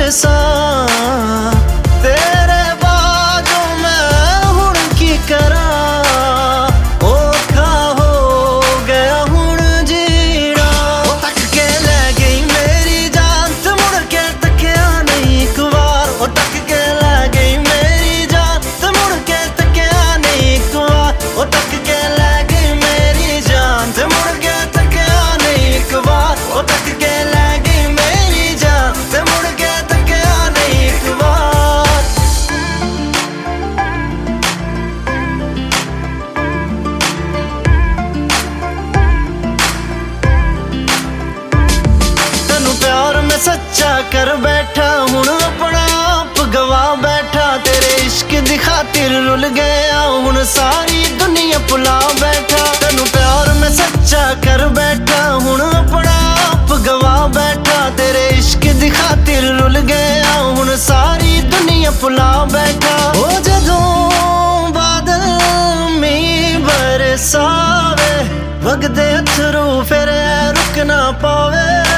बरसा तेरे बाजों मैं हुण की करा औखा हो गया हुण जीना। तक के ले गई मेरी जान ते मुड़ के तकिया नहीं एक बार। तक के ले गई मेरी जान ते मुड़ के तकिया नहीं एक बार। तक के ले गई मेरी जान ते मुड़ के तकिया नहीं एक बार। तक के ले गई मेरी जान ते मुड़ के तकिया नहीं एक बार। तेनू प्यार में सच्चा कर बैठा हुण अपना आप गवा बैठा। तेरे इश्क दी खातिर रुल गया हुण सारी दुनिया भुला बैठा। तेनू प्यार में सच्चा कर बैठा हुण अपना आप गवा बैठा। तेरे इश्क दी खातिर रुल गया हुण सारी दुनिया भुला बैठा। ओ जदों बादल मीं बरसावे वगदे अथरू फिर रुक ना पावे।